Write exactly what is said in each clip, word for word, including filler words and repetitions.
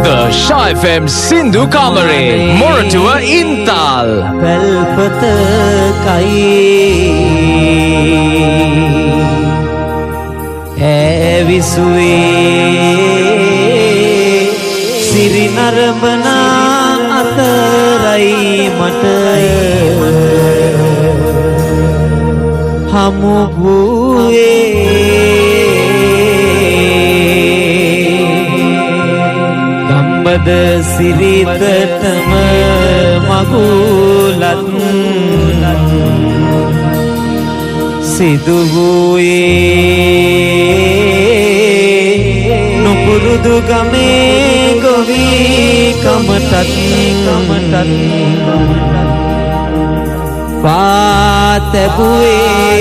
The Shah F M Sindhu Kamare Moratuwa Intal Pelpata kai Evisue Siri narambana atarai mata Hamu buye Gambada siritatama magulat Sidu buye Nupurudu game govi kamatat kamatat Patebuye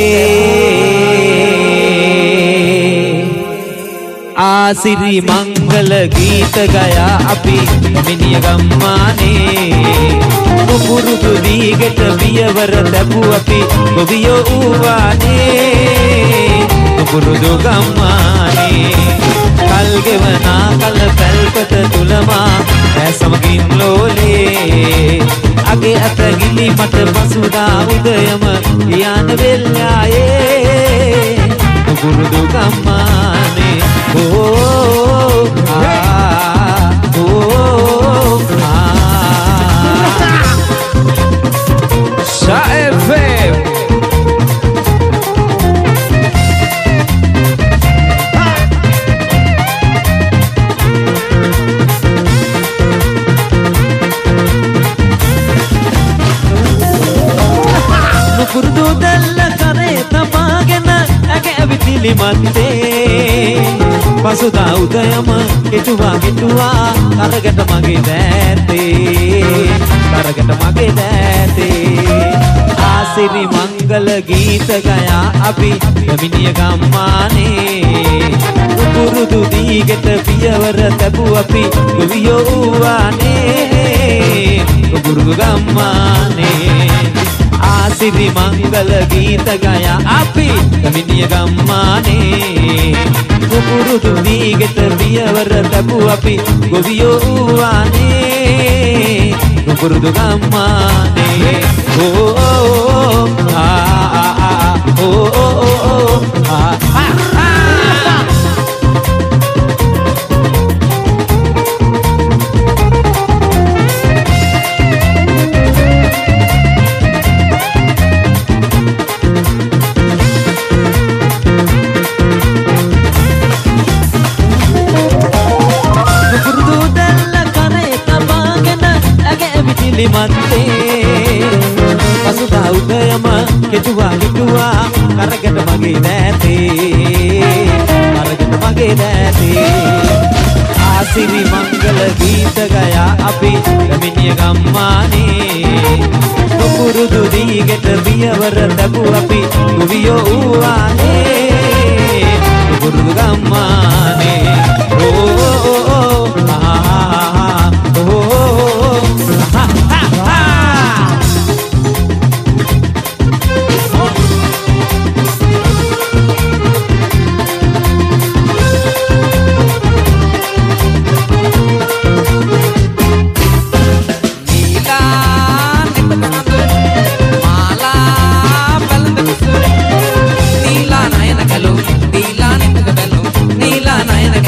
Asiri mangala geeta gaya api miniya gammane Nupurudu digata piyawara tapu api goviyo uwane Nupurudu gammane Kalgevana kal pelpata tulama Asamagin lole Age atagili mat pasuda udayama Yan velyaye Nupurudu gammane Oh, ah, oh, ah. Shah F M Nupurudu dalla kare tamagena age abitili mante Pasuda udayama ketuwa ketuwa karagata mage dete karagata mage dete Asiri mangala geeta gaya api yaminiya gammane Nupurudu digata piyawara tabu api goviyo uwane Nupurudu gammane Asiri mangala geeta gaya api yaminiya gammane Nupurudu digata piyawara tabu api goviyo uwane Nupurudu gammane Oh oh oh ah ah ah oh oh oh ah ah Mante Pasuda udayama ketuwa ketuwa karagata mage dete karagata mage dete Asiri mangala geeta gaya api yaminiya gammane Nupurudu digata piyawara tabu api goviyo uwane Nupurudu gammane Oh oh oh ah ah oh oh ha ha ha Nila nayana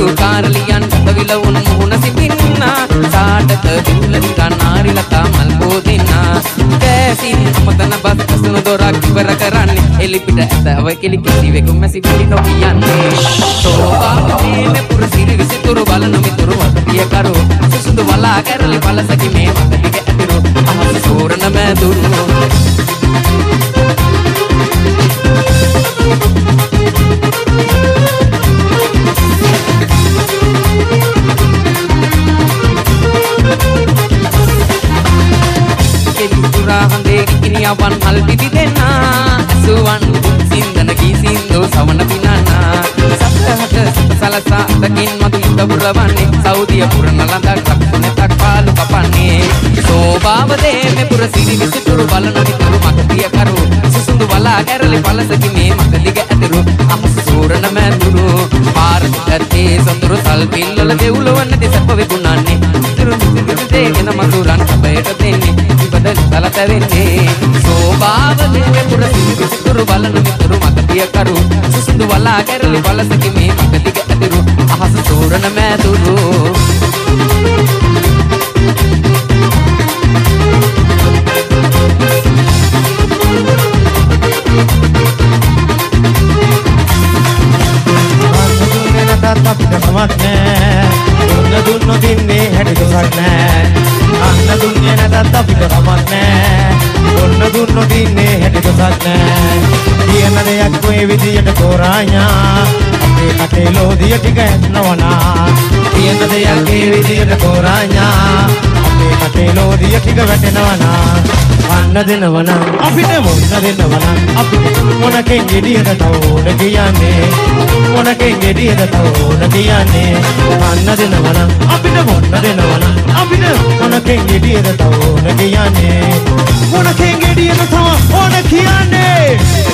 කාරලියන් කවිල උන් මුහුණ සිටින්න සාටක දුල ගන්නාරි ලතා මල් පොදින්න කෑසින් අමතන bus අසුන දොරක් ඉවර කරන්නේ එලිපිට ඇත අව කිලි කිලි වෙකුම් මැසි පිළි නොකියන්නේ සෝබාවේ මේ පුර සිරි විසිතුරු බලන මිතුරු වතපිය කරු සුසුඳු වලා කැරලි පලසකි මේ මතදිග ඇතිරු අහස සෝරණ මැදුරු වන් මල් පිපි දෙන්න අසුවන් සින්දන කී සින්දෝ සවන පිනන්න සත්හක සලසා තකින් මතු යුද පුරවන්නේ සෞදිය පුරන ළඟක් රක්ුණෙතක් පාලු කපන්නේ සෝභාව දේමේ පුර සිරි විසිතුරු බලන විතුරු මකතිය කරු සුසුඳු වලා කැරලි පලසකි මේ මකදිග ඇතිරු අමුස සූරණ මැදුරු පාරදිගත්තේ සොඳුරු සල් පිල්වල දෙවුලවන්න දෙසප විකුණන්නේ ඉතුරු මිසිදු දේගෙන මතුරන් අපයට දෙන්නේ ඉබද තලත වෙන්නේ සෝභාව දේමේ පුර සිරි විසිතුරු බලන විතුරු මකතිය කරු සුසුඳු වලා කැරලි පලසකි මේ මකදිග ඇතිරු අහස සූරණ මැදුරු අපිට කමක් නෑ දුන්න දුන්නු දින්නේ හැටි දුසක් නෑ අන්න දුන්නේ නැතත් අපිට කමක් නෑ දුන්න දුන්නු දින්නේ හැටි දුසක් නෑ කියන දෙයක් කොයි විදියට තෝරාඥා අපේ කටේ ලෝදිය ටික ඇන්නවනා කියන දෙයක් ඒ විදියට තෝරාඥා අපේ කටේ ලෝදිය ටික වැටෙනවනා අන්න දෙනවනම් අපිට මොන දෙනවනම් අපිට මොනකෙන් ගෙඩියද තවෝන කියන්නේ මොනකෙන් ගෙඩියද තවෝන කියන්නේ අන්න දෙනවනම් අපිට මොන දෙනවනම් අපිට මොනකෙන් ගෙඩියද තවෝන කියන්නේ මොනකෙන් ගෙඩියද තව ඕන කියන්නේ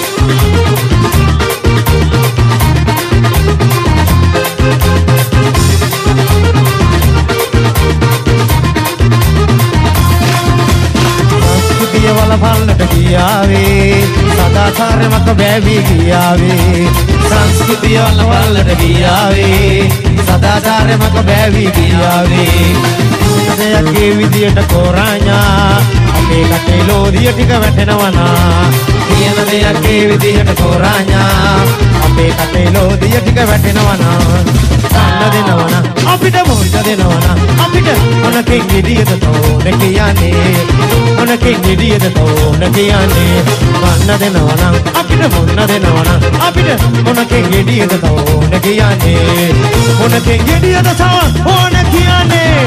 වල පල්ලට ගියාවේ සදාචාරය මත බැවි ගියාවේ සංස්කෘතිය වල පල්ලට ගියාවේ සදාචාරය මත බැවි ගියාවේ දෙයක් ඒ විදියට තෝරාඥා අපේ කටේ ලෝදිය ටික වැටෙනවනා කියන දෙයක් ඒ විදියට තෝරාඥා අපේ කටේ ලෝදිය ටික වැටෙනවනා අන්න දෙනවනා අපිට මොන දෙනවනා අපිට මොනකෙන් ගෙඩියද තෝන කියන්නේ මොනකෙන් ගෙඩියද තෝන කියන්නේ අන්න දෙනවනම් අපිට මොන දෙනවනම් අපිට මොනකෙන් ගෙඩියද තෝන කියන්නේ මොනකෙන් ගෙඩියද තව ඕන කියන්නේ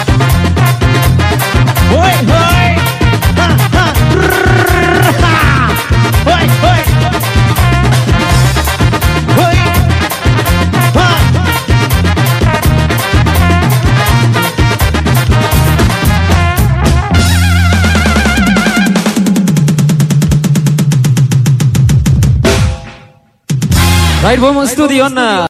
හොයි හොයි හා හා හොයි හොයි හොයි හා Right, vamos studio na